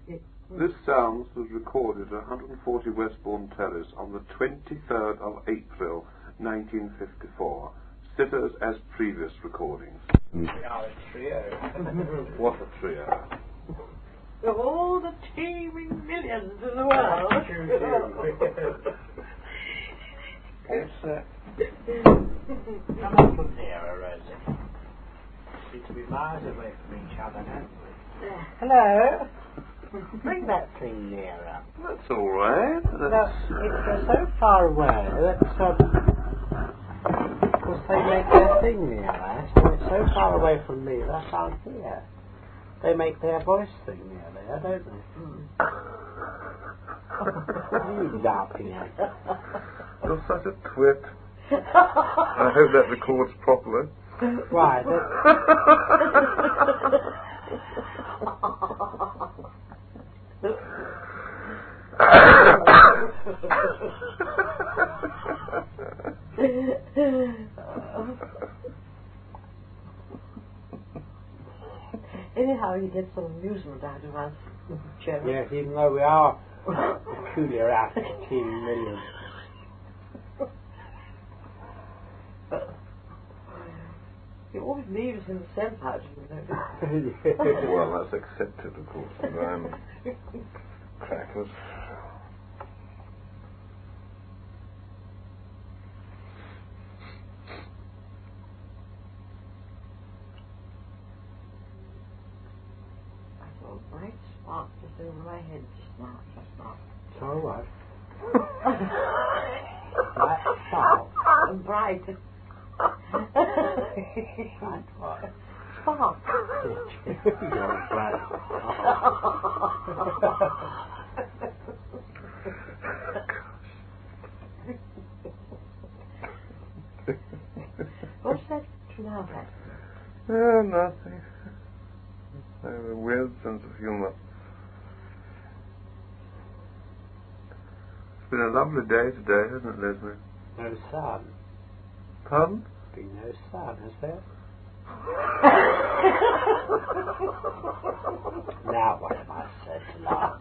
This sounds was recorded at 140 Westbourne Terrace on the 23rd of April, 1954. Sitters as previous recordings. We are a trio. What a trio. Of all the teeming millions in the world. Come on from nearer, Rosie. We seem to be miles away from each other, don't we? Hello. Bring that thing nearer. That's all right. No, it's so far away that, of course, they make their thing nearer. So it's so far away from me that I can't hear. They make their voice thing near there, don't they? What are you laughing at? You're such a twit. I hope that records properly. Why? Anyhow, you get some amusement out of us, Jerry. Yes, even though we are peculiar out of 15 million. You always leave us in the same house, you know. Well, that's accepted, of course. And I'm crackers. Bright spark just over my head just now. So what? Bright spark. Bright. Bright what? Spark. You're bright. What's that to laugh at? Nothing. I have a weird sense of humour. It's been a lovely day today, hasn't it, Leslie? No sun. Pardon? Been no sun, has there? Now what am I said to laugh?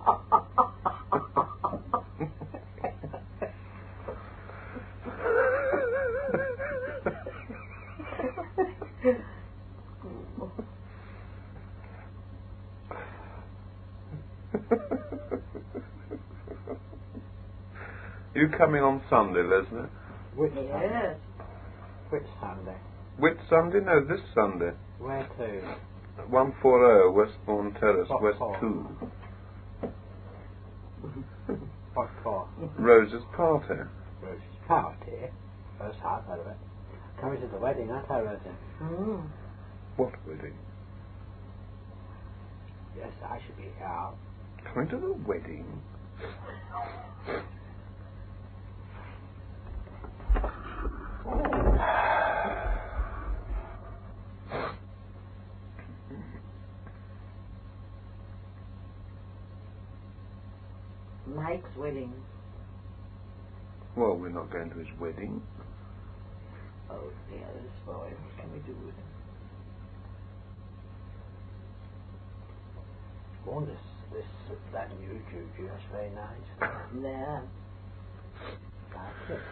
You coming on Sunday, Leslie? Which Yes. Sunday? Which Sunday? Which Sunday? No, this Sunday. Where to? 140 Westbourne Terrace, What West for? 2. What for? Rose's party. Rose's party? First half out of it. Coming to the wedding, aren't I, Rosie? Mm. What wedding? Yes, I should be here. Coming to the wedding? Mike's wedding. Well, we're not going to his wedding. Oh dear, this boy. What can we do with him? Oh, that new juju, that's very nice. Yeah. Like it.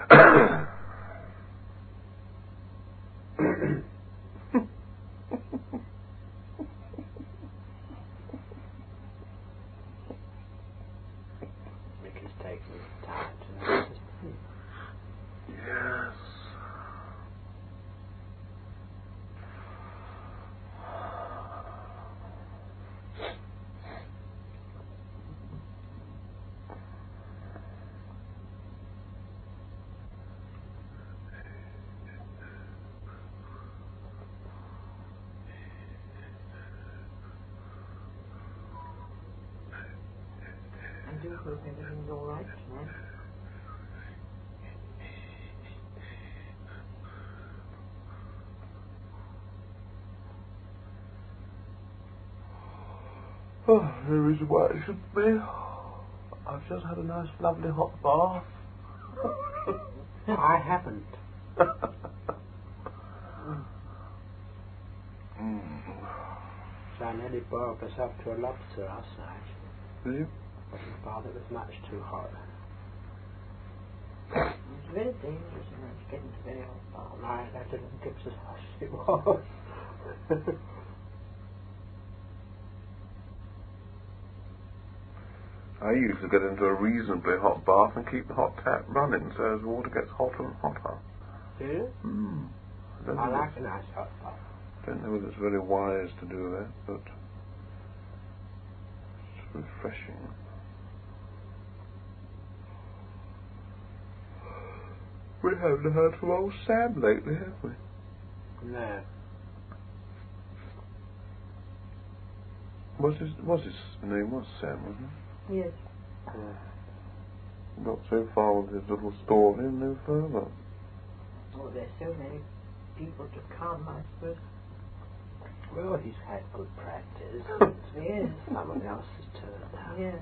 Ricky's taking his time to notice. Yes. I do hope everything's all right tonight. Oh, no reason why it shouldn't be. I've just had a nice, lovely hot bath. I haven't. So I nearly boiled myself to a lobster last night. Did you? Wasn't bothered, it was much too hot. It's very dangerous when it's getting to very hot bath. I didn't think it was as hot as it was. I usually get into a reasonably hot bath and keep the hot tap running so as the water gets hotter and hotter. Do you? I like a nice hot bath. I don't know whether it's very wise to do that, but it's refreshing. We haven't heard from old Sam lately, have we? No. What's his name was Sam, wasn't it? Yes. Got so far with his little story and no further. Oh, there's so many people to come, I suppose. Well, he's had good practice. Yes. Someone else's turn now. Yes.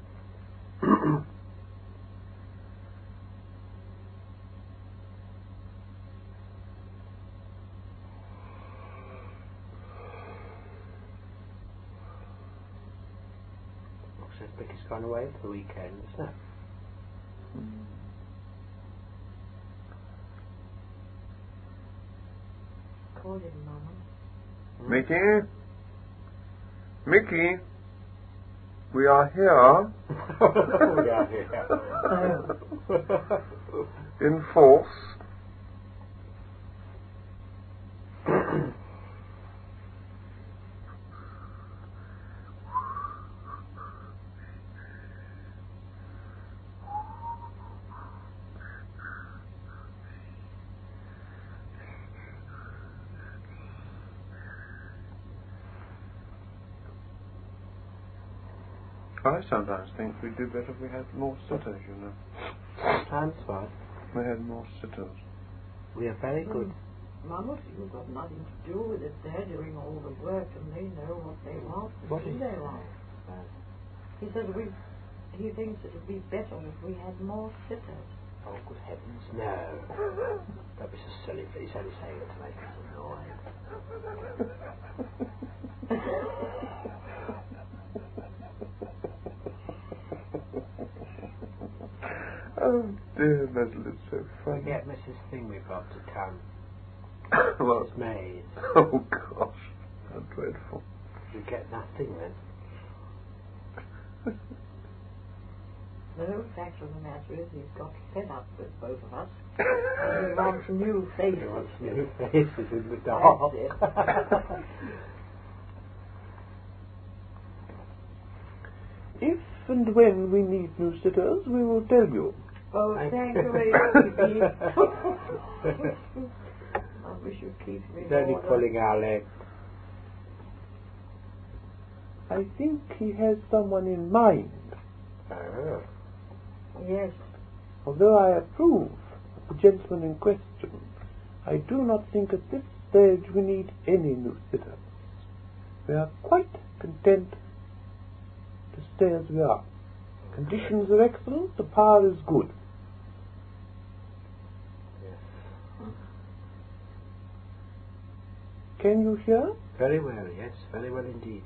Looks as if Becky's gone away for the weekend, isn't it? Call him, Mama. Mickey? Mickey? We are here. We are here. In force. I sometimes think we'd do better if we had more sitters, you know. Time's fine. We had more sitters. We are very good. Mama, you've got nothing to do with it. They're doing all the work and they know what they want, What who is they want. He said he thinks it would be better if we had more sitters. Oh, good heavens, no. Don't be so silly, please. Only saying it to make us annoyed. Oh dear, Leslie, it's so funny. We get Mrs. Thingamybob to come. Well, Mrs. Mays. oh gosh, how dreadful. You get nothing then. The fact of the matter is he's got fed up with both of us. And he wants new faces. He wants new faces in the dark. That's it. If and when we need new sitters, we will tell you. Oh, thank you very much. I wish you'd keep me He's only order. pulling our leg. I think he has someone in mind. Oh. Yes. Although I approve of the gentleman in question, I do not think at this stage we need any new sitters. We are quite content to stay as we are. Conditions are excellent, the power is good. Yes. Can you hear? Very well, yes. Very well indeed.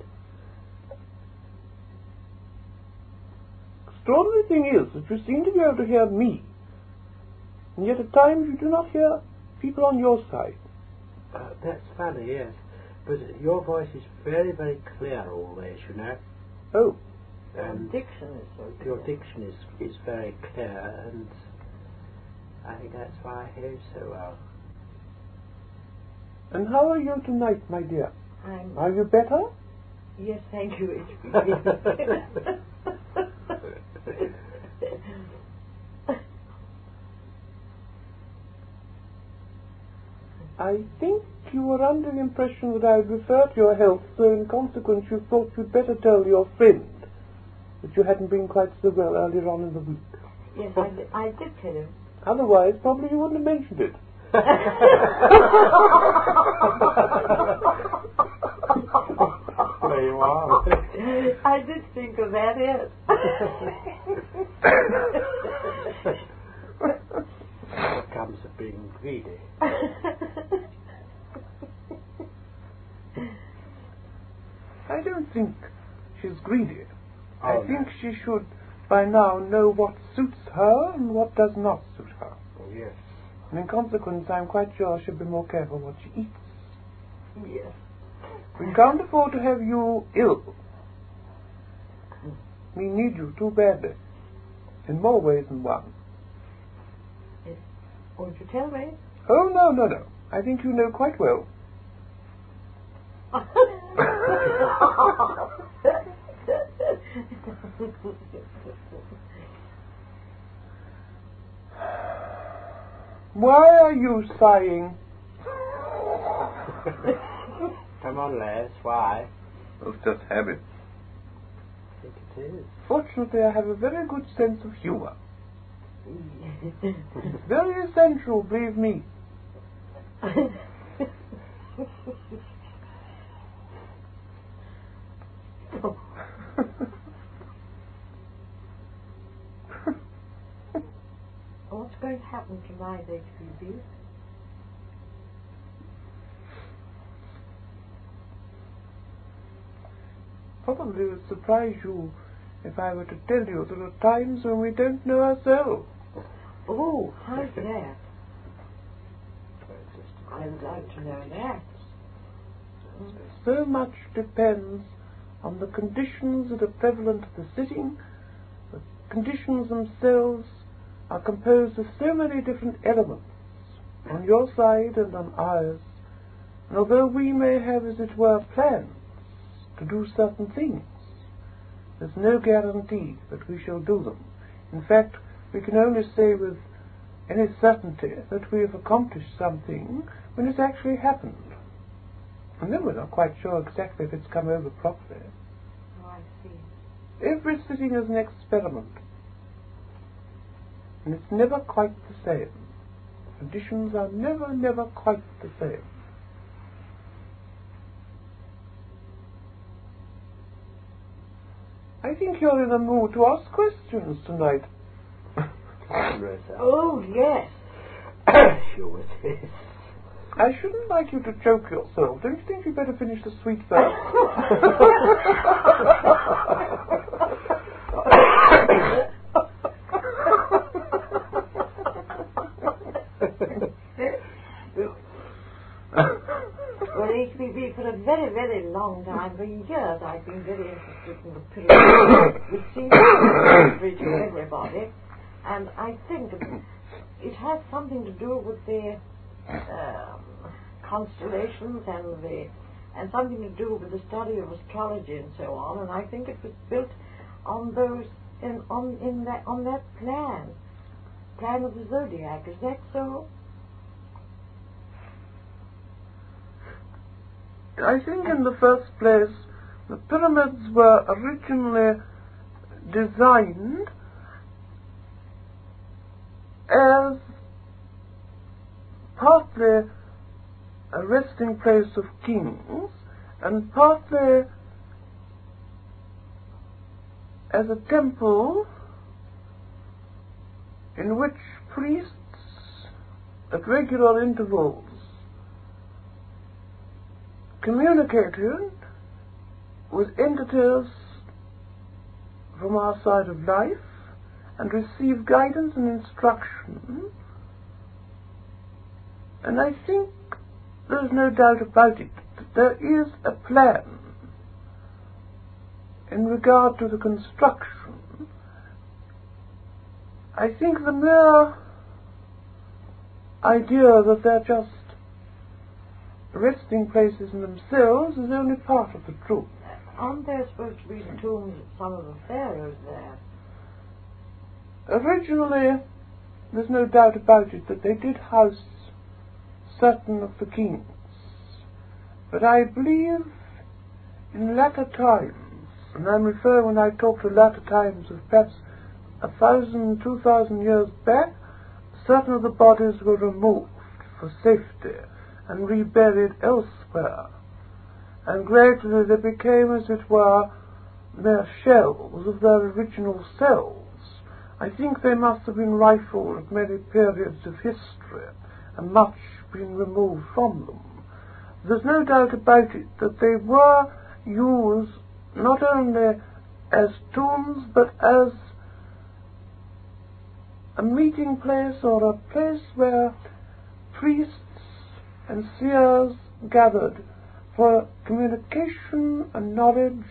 Extraordinary thing is that you seem to be able to hear me, and yet at times you do not hear people on your side. That's funny, yes. But your voice is very, very clear always, you know. Oh, And Diction is so good. your diction is very clear, and I think that's why I hear you so well. and how are you tonight, my dear? I'm, Are you better? yes, thank you, HB. I think you were under the impression that I would refer to your health, so in consequence you thought you'd better tell your friend that you hadn't been quite so well earlier on in the week. Yes, I did tell him. Otherwise, probably you wouldn't have mentioned it. There you are. I did think of that, yes. What comes of being greedy. I don't think she's greedy. I think she should by now know what suits her and what does not suit her. Oh, yes. And in consequence, I'm quite sure she'll be more careful what she eats. Yes. We can't afford to have you ill. We need you too badly. In more ways than one. Won't you tell me? Oh, no. I think you know quite well. Why are you sighing? Come on, Les, why? It's just habit. I think it is. Fortunately, I have a very good sense of humour. It's very essential, believe me. What's going to happen tonight, HPB? Probably it would surprise you if I were to tell you there are times when we don't know ourselves. Oh, how's that? I'd like to know that. So much depends on the conditions that are prevalent at the sitting. The conditions themselves are composed of so many different elements, on your side and on ours. And although we may have, as it were, plans to do certain things, there's no guarantee that we shall do them. In fact, we can only say with any certainty that we have accomplished something when it's actually happened. And then we're not quite sure exactly if it's come over properly. Oh, I see. Every sitting is an experiment. And it's never quite the same. Conditions are never quite the same. I think you're in a mood to ask questions tonight. Oh, yes. Sure it is. I shouldn't like you to choke yourself. Don't you think you'd better finish the sweet first? Well, HPB, for a very long time, for years, I've been very interested in the pyramid, which seems to be to everybody. And I think it has something to do with the constellations and something to do with the study of astrology and so on. And I think it was built on those on that plan of the zodiac. Is that so? I think in the first place the pyramids were originally designed as partly a resting place of kings and partly as a temple in which priests at regular intervals communicated with entities from our side of life and received guidance and instruction. And I think there's no doubt about it that there is a plan in regard to the construction. I think the mere idea that they're just resting places in themselves is only part of the truth. Aren't there supposed to be the tombs of some of the pharaohs there? Originally, there's no doubt about it that they did house certain of the kings. But I believe in latter times, and I'm referring when I talk to latter times of perhaps 1,000, 2,000 years back, certain of the bodies were removed for safety and reburied elsewhere, and gradually they became, as it were, mere shells of their original selves. I think they must have been rifled at many periods of history, and much been removed from them. There's no doubt about it that they were used not only as tombs, but as a meeting place or a place where priests and seers gathered for communication and knowledge,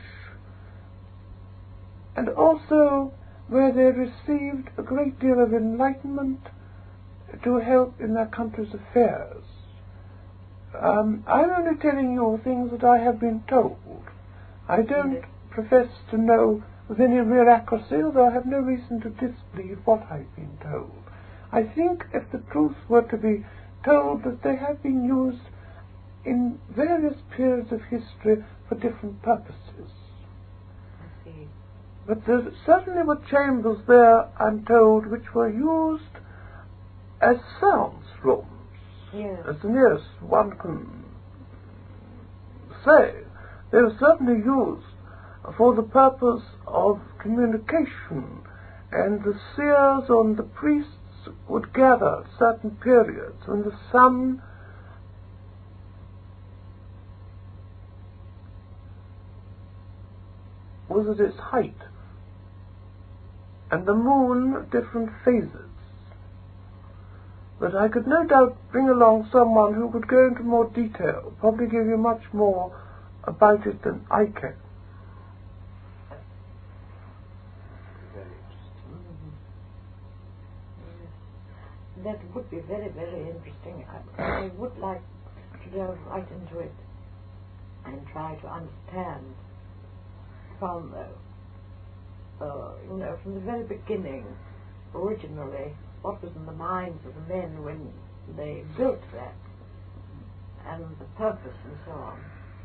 and also where they received a great deal of enlightenment to help in their country's affairs. I'm only telling you things that I have been told. I don't profess to know with any real accuracy, although I have no reason to disbelieve what I've been told. I think, if the truth were to be told, that they have been used in various periods of history for different purposes. I see. But there certainly were chambers there, I'm told, which were used as seance rooms, Yes. as the nearest one can say. They were certainly used for the purpose of communication, and the seers and the priests would gather at certain periods when the sun was at its height, and the moon at different phases. But I could no doubt bring along someone who could go into more detail, probably give you much more about it than I can. Very interesting. Yes. That would be very, very interesting. I would like to delve right into it and try to understand from, from the very beginning, originally, what was in the minds of the men when they built that, and the purpose and so on.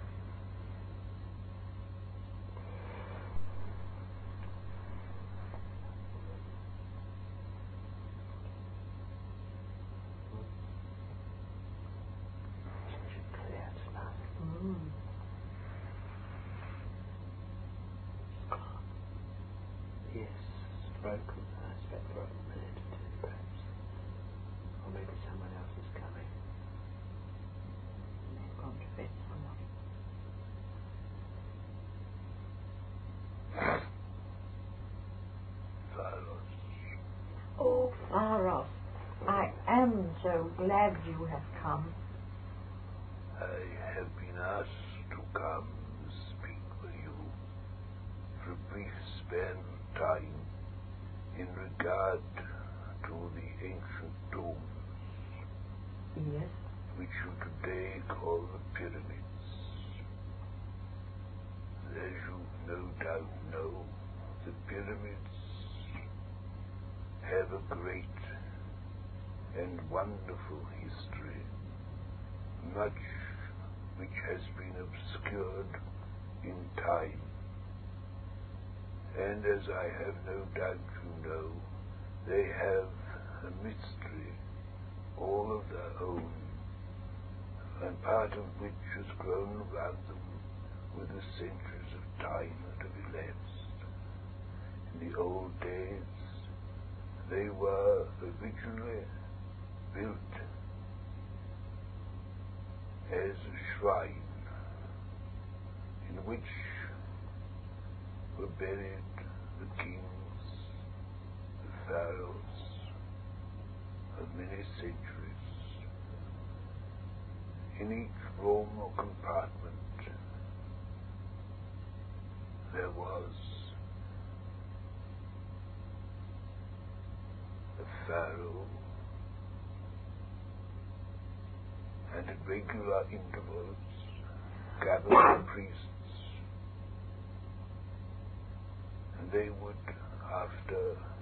Yes, broken. I expect for a minute or two, perhaps. Or maybe someone else is coming. They've gone to bed somewhat. Oh, Pharos, I am so glad you have come. I have been asked to come speak with you for a brief span of time in regard to the ancient domes, Yes. which you today call the pyramids. As you no doubt know, the pyramids have a great and wonderful history, much which has been obscured in time. And as I have no doubt you know, they have a mystery all of their own, and part of which has grown around them with the centuries of time that have elapsed. In the old days, they were originally built as a shrine in which were buried the kings, the pharaohs of many centuries. In each room or compartment there was a pharaoh, and at regular intervals gathered the priests, and they would, after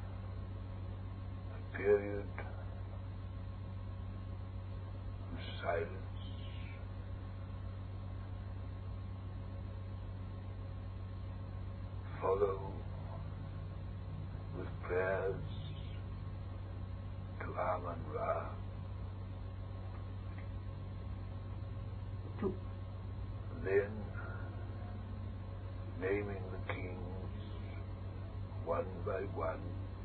a period of silence, follow with prayers to Amun-Ra, then naming the kings one by one.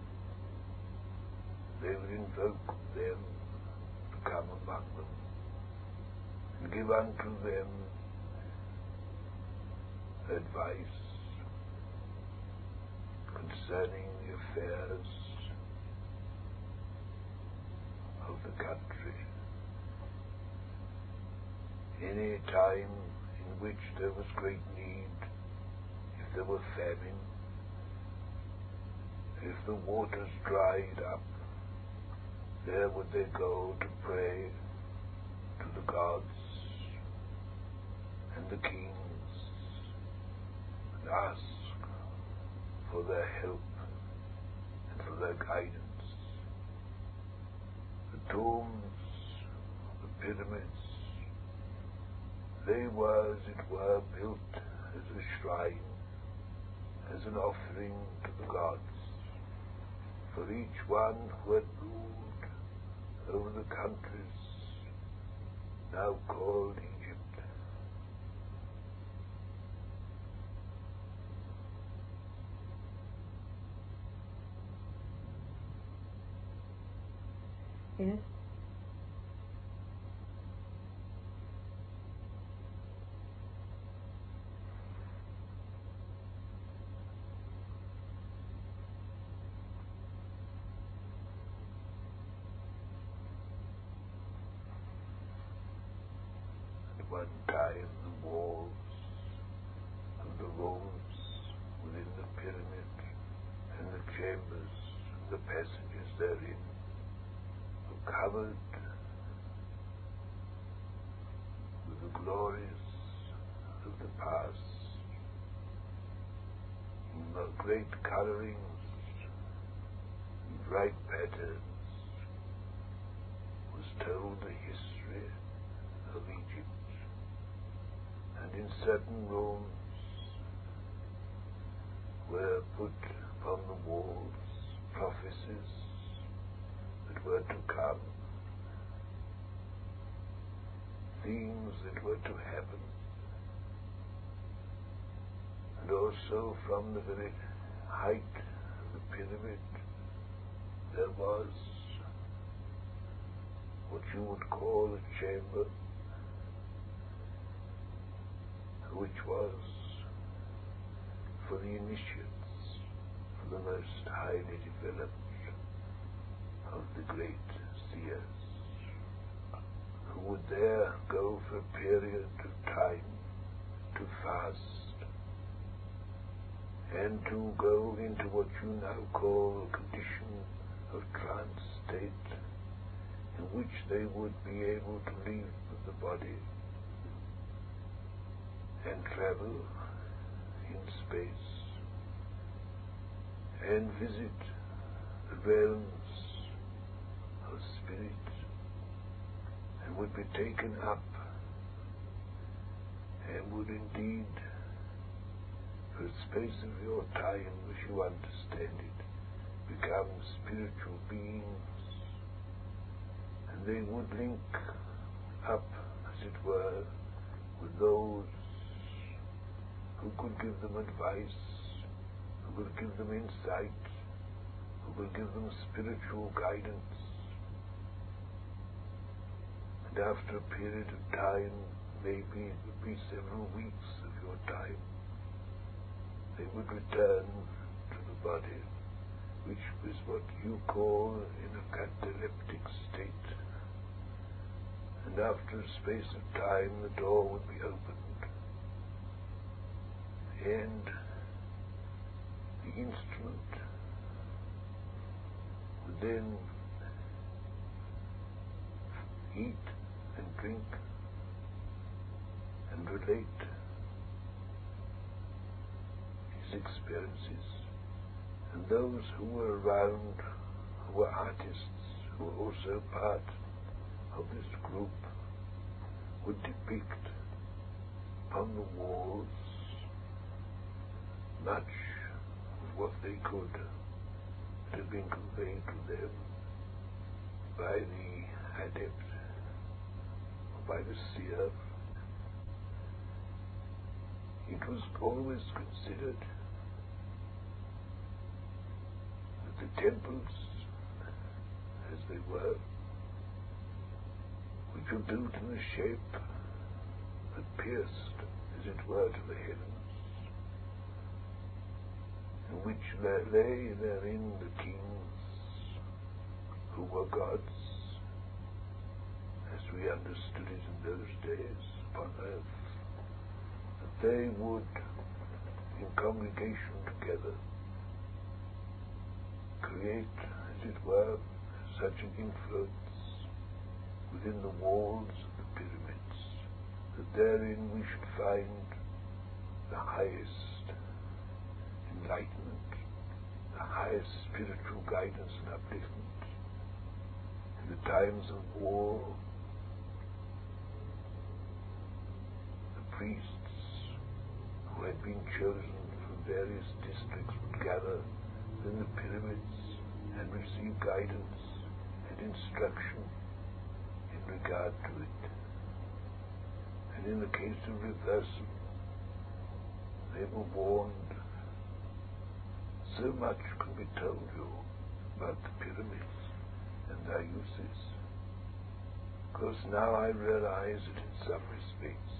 They would invoke them to come among them and give unto them advice concerning the affairs of the country. Any time in which there was great need, if there were famine, if the waters dried up, there would they go to pray to the gods and the kings and ask for their help and for their guidance. The tombs, the pyramids, they were, as it were, built as a shrine, as an offering to the gods, for each one who had ruled over the countries now called Egypt. Yes? At one time the walls of the rooms within the pyramid and the chambers and the passages therein were covered with the glories of the past. In the great colorings and bright patterns was told the history of Egypt. And in certain rooms were put upon the walls prophecies that were to come, things that were to happen, and also from the very height of the pyramid there was what you would call a chamber, which was for the initiates, for the most highly developed of the great seers, who would there go for a period of time to fast and to go into what you now call a condition of trance state, in which they would be able to leave the body and travel in space and visit the realms of spirit, and would be taken up and would indeed, for the space of your time as you understand it, become spiritual beings, and they would link up, as it were, with those who could give them advice, who could give them insight, who could give them spiritual guidance. And after a period of time, maybe it would be several weeks of your time, they would return to the body, which is what you call in a cataleptic state. And after a space of time, the door would be opened, and the instrument would then eat and drink and relate his experiences. And those who were around, who were artists, who were also part of this group, would depict upon the walls much of what they could that had been conveyed to them by the adept or by the seer. It was always considered that the temples, as they were, which were built in a shape that pierced, as it were, to the heavens, which lay therein the kings who were gods, as we understood it in those days upon earth, that they would, in congregation together, create, as it were, such an influence within the walls of the pyramids, that therein we should find the highest enlightenment, the highest spiritual guidance and upliftment. In the times of war, the priests who had been chosen from various districts would gather in the pyramids and receive guidance and instruction in regard to it. And in the case of reversal, they were warned. So much can be told you about the pyramids and their uses. Of course, now I realize that in some respects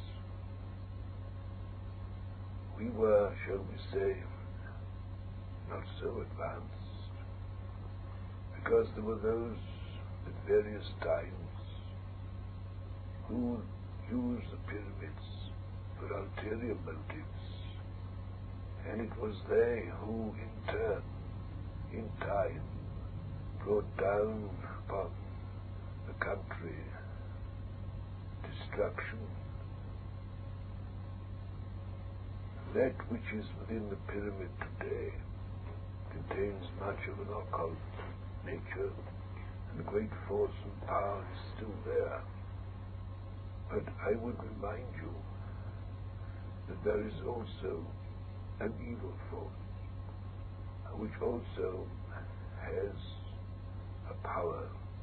we were, shall we say, not so advanced, because there were those at various times who used the pyramids for ulterior motives, and it was they who in turn, in time, brought down upon the country destruction. That which is within the pyramid today contains much of an occult nature, and the great force and power is still there. But I would remind you that there is also an evil force, which also has a power.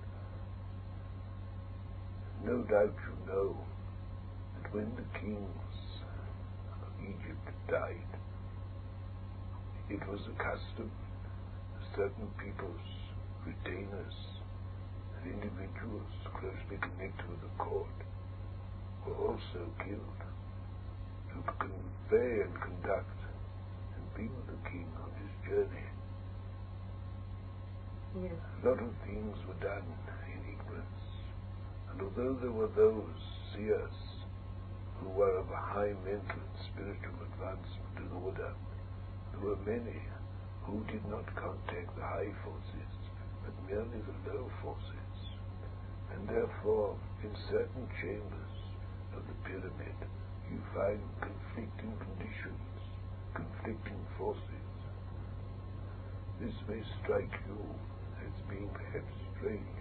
No doubt you know that when the kings of Egypt died, it was a custom that certain people's retainers and individuals closely connected with the court were also killed to convey and conduct and be with the king on his journey. Yes. A lot of things were done in ignorance, and although there were those seers who were of a high mental and spiritual advancement in order, there were many who did not contact the high forces, but merely the low forces, and therefore in certain chambers of the pyramid you find conflicting conditions, conflicting forces. This may strike you as being perhaps strange.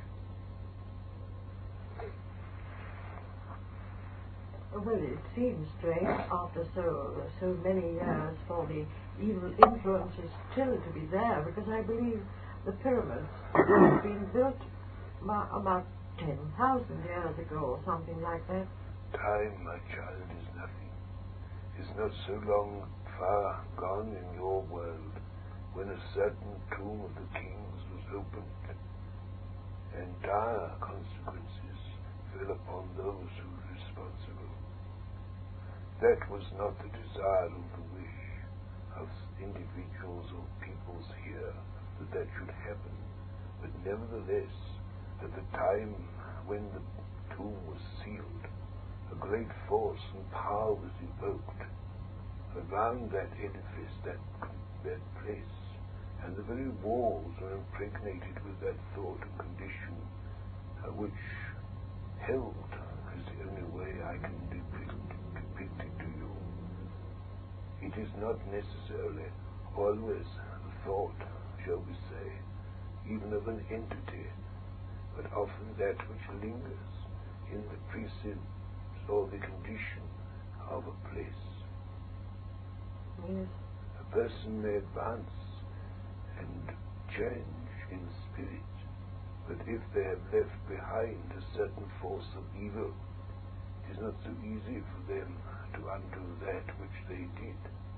Well, it seems strange after so many years for the evil influences still to be there, because I believe the pyramids have been built about 10,000 years ago or something like that. Time, my child, is nothing. Is not so long far gone in your world when a certain tomb of the kings was opened, and dire consequences fell upon those who were responsible. That was not the desire or the wish of individuals or peoples here that should happen, but nevertheless, at the time when the tomb was sealed, a great force and power was evoked around that edifice, that place, and the very walls were impregnated with that thought and condition which held, is the only way I can depict it to you. It is not necessarily always the thought, shall we say, even of an entity, but often that which lingers in the precincts or the condition of a place. Yes. A person may advance and change in spirit, but if they have left behind a certain force of evil, it is not so easy for them to undo that which they did.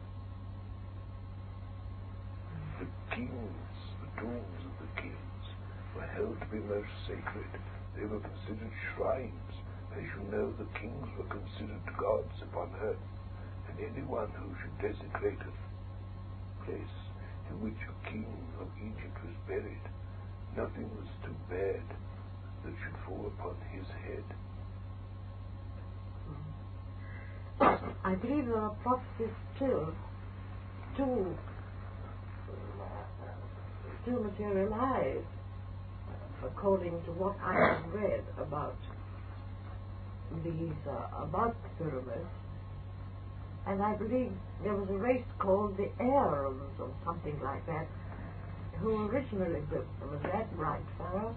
The kings, the tombs of the kings, were held to be most sacred. They were considered shrines. As you know, the kings were considered gods upon earth, and anyone who should desecrate a place, in which a king of Egypt was buried, nothing was too bad that should fall upon his head. I believe there are prophecies still materialize according to what I have read about these about the pyramids. And I believe there was a race called the Arabs or something like that who originally built them. Is that right, Pharaoh?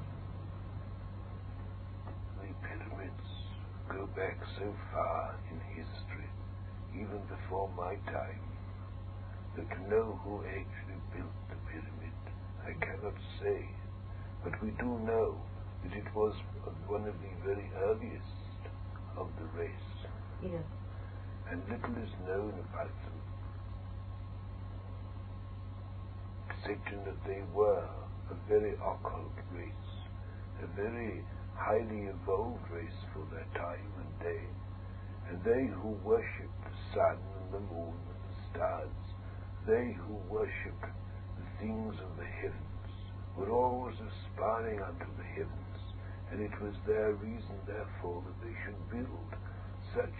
The pyramids go back so far in history, even before my time, that to know who actually built the pyramid, I cannot say. But we do know that it was one of the very earliest of the race. Yes. And little is known about them, excepting that they were a very occult race, a very highly evolved race for their time and day, and they who worshipped the sun and the moon and the stars, they who worshipped the things of the heavens, were always aspiring unto the heavens, and it was their reason, therefore, that they should build such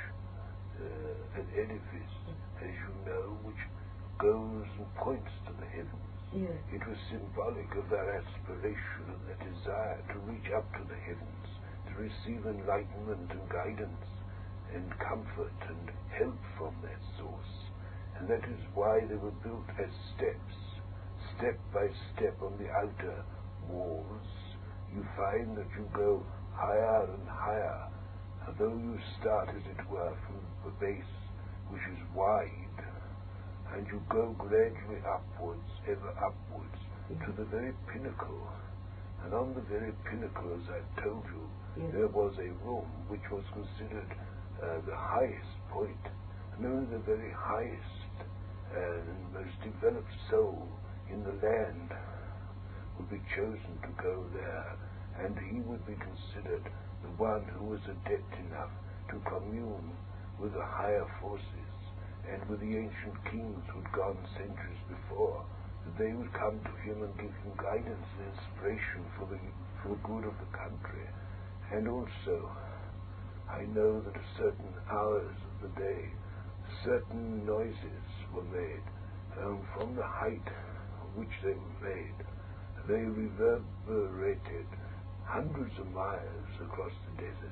an edifice, as you know, which goes and points to the heavens. Yes. It was symbolic of their aspiration and their desire to reach up to the heavens, to receive enlightenment and guidance and comfort and help from that source. And that is why they were built as steps, step by step on the outer walls. You find that you go higher and higher, although you start, as it were, from the base, which is wide, and you go gradually upwards, ever upwards, to the very pinnacle. And on the very pinnacle, as I've told you, there was a room which was considered the highest point, and only the very highest and most developed soul in the land would be chosen to go there, and he would be considered the one who was adept enough to commune with the higher forces and with the ancient kings who had gone centuries before, that they would come to him and give him guidance and inspiration for the good of the country. And also, I know that at certain hours of the day, certain noises were made, from the height of which they were made. They reverberated hundreds of miles across the desert.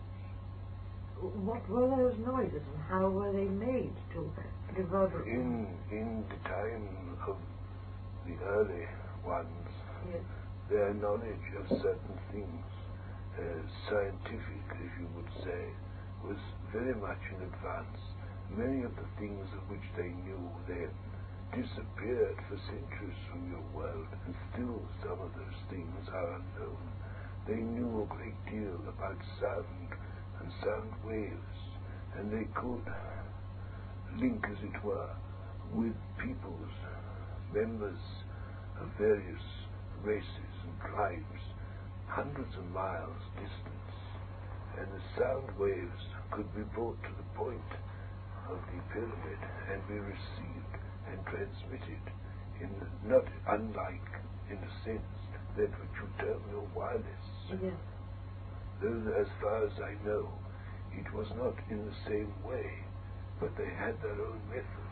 What were those noises and how were they made to reverberate? In the time of the early ones, Yes. their knowledge of certain things, scientific, as you would say, was very much in advance. Many of the things of which they knew then disappeared for centuries from your world, and still some of those things are unknown. They knew a great deal about sound and sound waves, and they could link, as it were, with peoples, members of various races and tribes, hundreds of miles distance, and the sound waves could be brought to the point of the pyramid and be received and transmitted, in not unlike, in a sense, that which you term your wireless. Yes. Though, as far as I know, it was not in the same way, but they had their own method.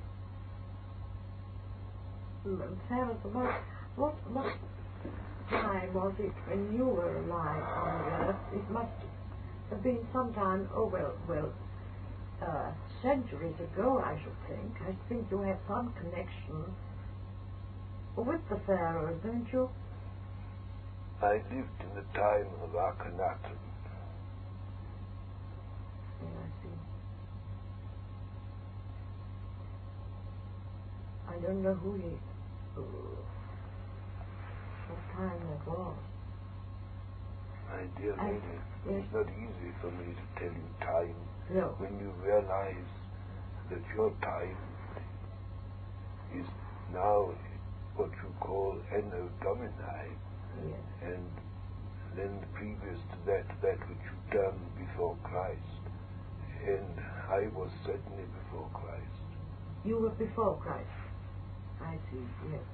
Sarah, what time was it when you were alive on the earth? It must have been sometime, centuries ago, I should think. I think you have some connection with the pharaohs, don't you? I lived in the time of Akhenaten. Yeah, I see. I don't know what time that was. My dear lady, it's not easy for me to tell you time No. when you realize that your time is now what you call Anno Domini, Yes. and then previous to that which you've done before Christ. And I was certainly before Christ. You were before Christ. I see. see, yes.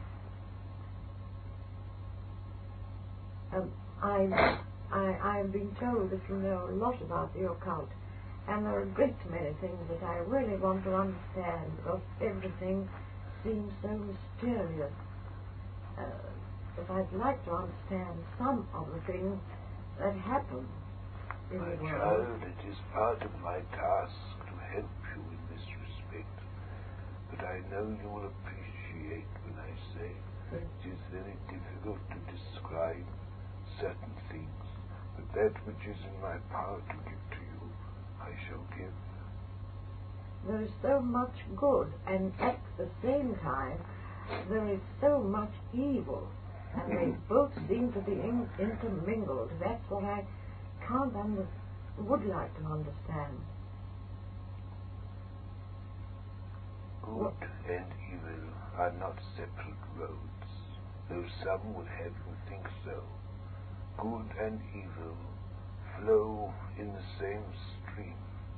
I've been told that you know a lot about the occult, and there are a great many things that I really want to understand, because everything seems so mysterious. But I'd like to understand some of the things that happen in My the world. child, it is part of my task to help you in this respect, but I know you will appreciate when I say it is very difficult to describe certain things, but that which is in my power to give to you, I shall give. There is so much good, and at the same time, there is so much evil, and they both seem to be intermingled. That's what I would like to understand. Good and evil are not separate roads, though some would have you think so. Good and evil flow in the same stream.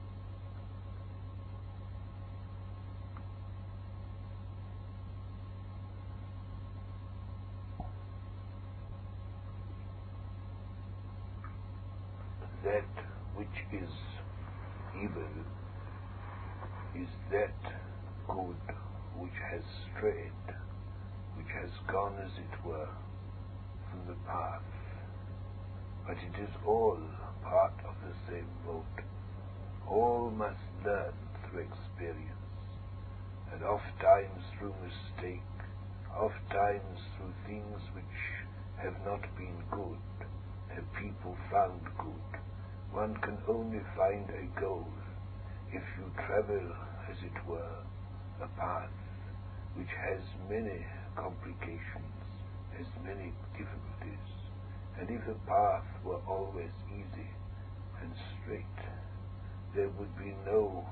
That which is evil is that good which has strayed, which has gone, as it were, from the path. But it is all part of the same road. All must learn through experience, and oft times through mistake, oft times through things which have not been good, have people found good. One can only find a goal if you travel, as it were, a path which has many complications, has many difficulties. And if the path were always easy and straight, there would be no,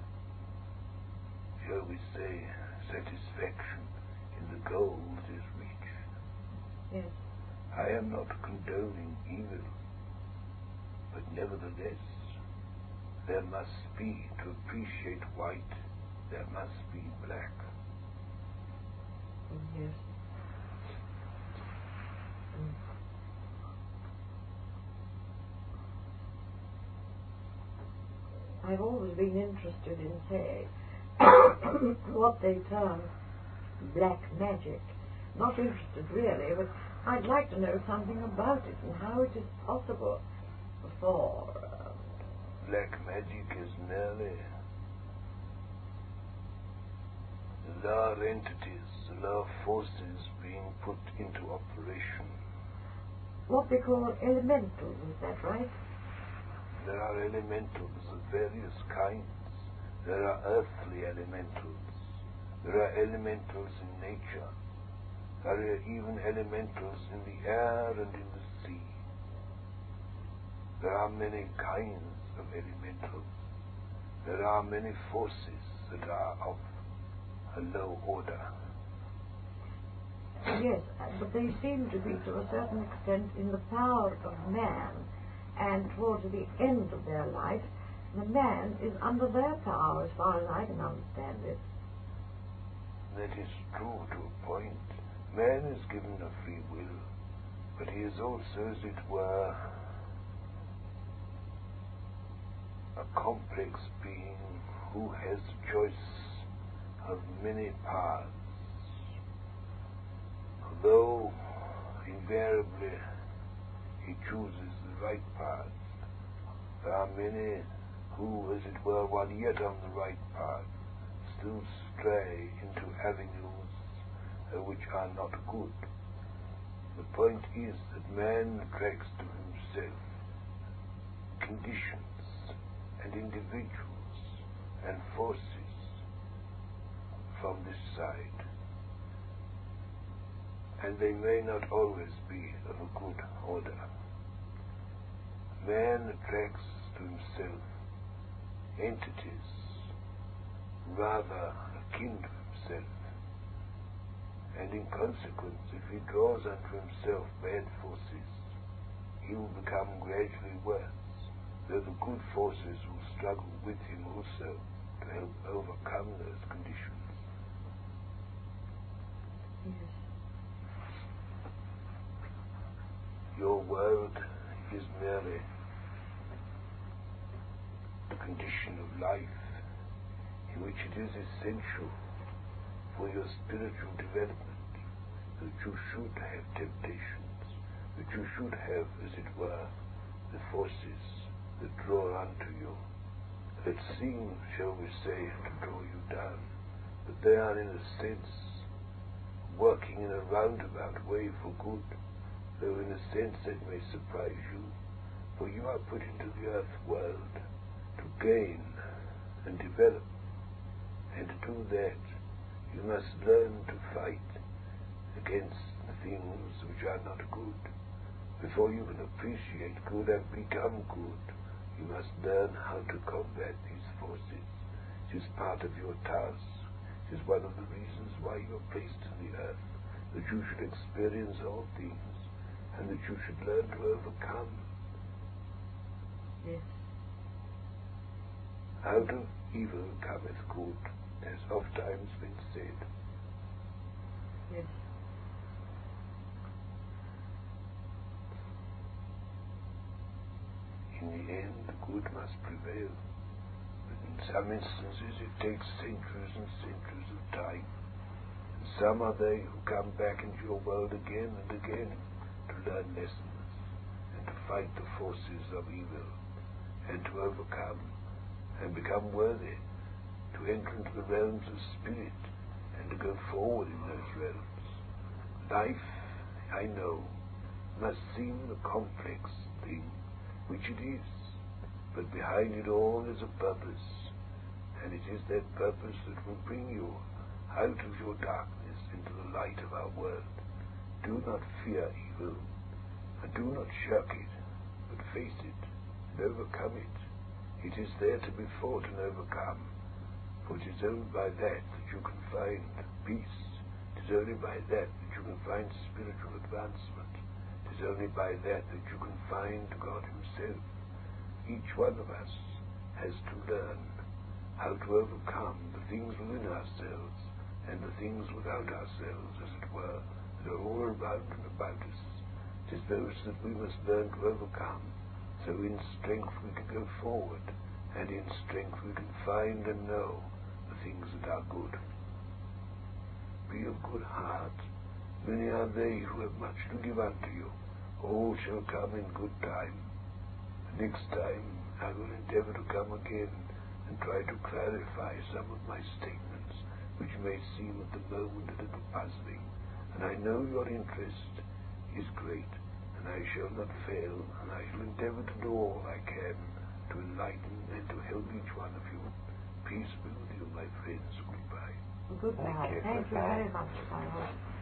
shall we say, satisfaction in the goal that is reached. Yes. I am not condoning evil, but nevertheless, there must be, to appreciate white, there must be black. Yes. I've always been interested in, say, what they term black magic. Not interested really, but I'd like to know something about it and how it is possible for... Black magic is merely the lower entities, the lower forces being put into operation. what they call elementals, is that right? There are elementals of various kinds. There are earthly elementals. There are elementals in nature. There are even elementals in the air and in the sea. There are many kinds of elementals. There are many forces that are of a low order. Yes, but they seem to be to a certain extent in the power of man, and towards the end of their life, the man is under their power, as far as I can understand it. That is true to a point. Man is given a free will, but he is also, as it were, a complex being who has a choice of many paths. Although invariably he chooses the right path, there are many who, as it were, while yet on the right path, still stray into avenues which are not good. The point is that man attracts to himself conditions and individuals and forces from this side, and they may not always be of a good order. Man attracts to himself entities rather akin to himself, and in consequence, if he draws unto himself bad forces, he will become gradually worse, though the good forces will struggle with him also to help overcome those conditions. Yes. Your world is merely the condition of life in which it is essential for your spiritual development that you should have temptations, that you should have, as it were, the forces that draw unto you, that seem, shall we say, to draw you down, but they are in a sense working in a roundabout way for good, though in a sense that may surprise you, for you are put into the earth world to gain and develop, and to do that you must learn to fight against the things which are not good. Before you can appreciate good and become good, you must learn how to combat these forces. It is part of your task. It is one of the reasons why you are placed in the earth, that you should experience all things, and that you should learn to overcome. Yes. Out of evil cometh good, as oft times been said. Yes. In the end, the good must prevail. But in some instances it takes centuries and centuries of time. And some are they who come back into your world again and again to learn lessons and to fight the forces of evil and to overcome and become worthy to enter into the realms of spirit and to go forward in those realms. Life, I know, must seem a complex thing, which it is, but behind it all is a purpose, and it is that purpose that will bring you out of your darkness into the light of our world. Do not fear evil, and do not shirk it, but face it and overcome it. It is there to be fought and overcome, for it is only by that you can find peace. It is only by that you can find spiritual advancement. It is only by that you can find God Himself. Each one of us has to learn how to overcome the things within ourselves and the things without ourselves, as it were, that are all around and about us. It is those that we must learn to overcome, so in strength we can go forward, and in strength we can find and know the things that are good. Be of good heart. Many are they who have much to give unto you. All shall come in good time. The next time I will endeavor to come again and try to clarify some of my statements, which may seem at the moment a little puzzling. And I know your interest is great, and I shall not fail, and I shall endeavor to do all I can to enlighten and to help each one of you. Peace be with you, my friends. Goodbye. Goodbye. Thank you very much, my lord.